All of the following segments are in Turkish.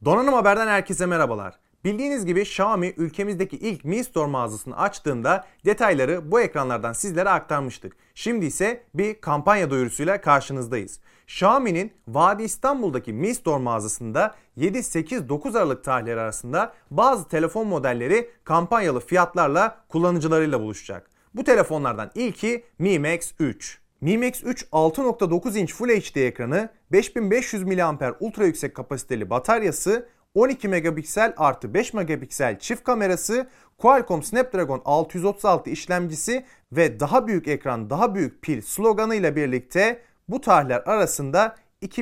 Donanım Haber'den herkese merhabalar. Bildiğiniz gibi Xiaomi ülkemizdeki ilk Mi Store mağazasını açtığında detayları bu ekranlardan sizlere aktarmıştık. Şimdi ise bir kampanya duyurusuyla karşınızdayız. Xiaomi'nin Vadi İstanbul'daki Mi Store mağazasında 7, 8, 9 Aralık tarihleri arasında bazı telefon modelleri kampanyalı fiyatlarla kullanıcılarıyla buluşacak. Bu telefonlardan ilki Mi Max 3. Mi Max 3 6.9 inç Full HD ekranı, 5500 mAh ultra yüksek kapasiteli bataryası, 12 megapiksel artı 5 megapiksel çift kamerası, Qualcomm Snapdragon 636 işlemcisi ve daha büyük ekran, daha büyük pil sloganıyla birlikte bu tarihler arasında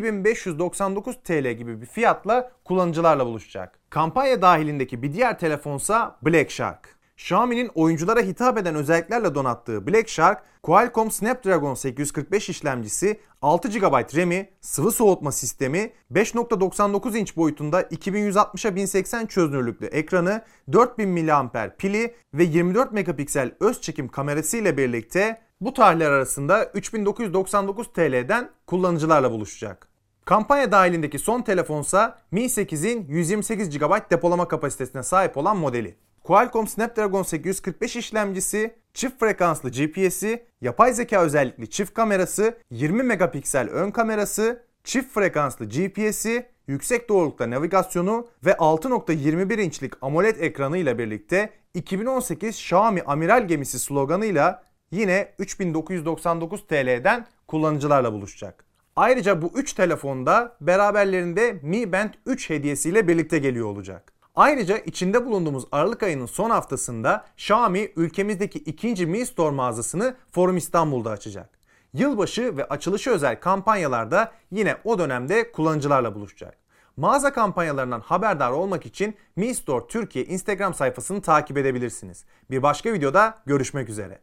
2599 TL gibi bir fiyatla kullanıcılarla buluşacak. Kampanya dahilindeki bir diğer telefonsa Black Shark. Xiaomi'nin oyunculara hitap eden özelliklerle donattığı Black Shark, Qualcomm Snapdragon 845 işlemcisi, 6 GB RAM'i, sıvı soğutma sistemi, 5.99 inç boyutunda 2160'a 1080 çözünürlüklü ekranı, 4000 mAh pili ve 24 megapiksel öz çekim kamerası ile birlikte bu tarihler arasında 3999 TL'den kullanıcılarla buluşacak. Kampanya dahilindeki son telefonsa Mi 8'in 128 GB depolama kapasitesine sahip olan modeli. Qualcomm Snapdragon 845 işlemcisi, çift frekanslı GPS'i, yapay zeka özellikli çift kamerası, 20 megapiksel ön kamerası, çift frekanslı GPS'i, yüksek doğrulukta navigasyonu ve 6.21 inçlik AMOLED ekranı ile birlikte 2018 Xiaomi Amiral Gemisi sloganıyla yine 3999 TL'den kullanıcılarla buluşacak. Ayrıca bu 3 telefonda beraberlerinde Mi Band 3 hediyesiyle birlikte geliyor olacak. Ayrıca içinde bulunduğumuz Aralık ayının son haftasında Xiaomi ülkemizdeki ikinci Mi Store mağazasını Forum İstanbul'da açacak. Yılbaşı ve açılışı özel kampanyalarda yine o dönemde kullanıcılarla buluşacak. Mağaza kampanyalarından haberdar olmak için Mi Store Türkiye Instagram sayfasını takip edebilirsiniz. Bir başka videoda görüşmek üzere.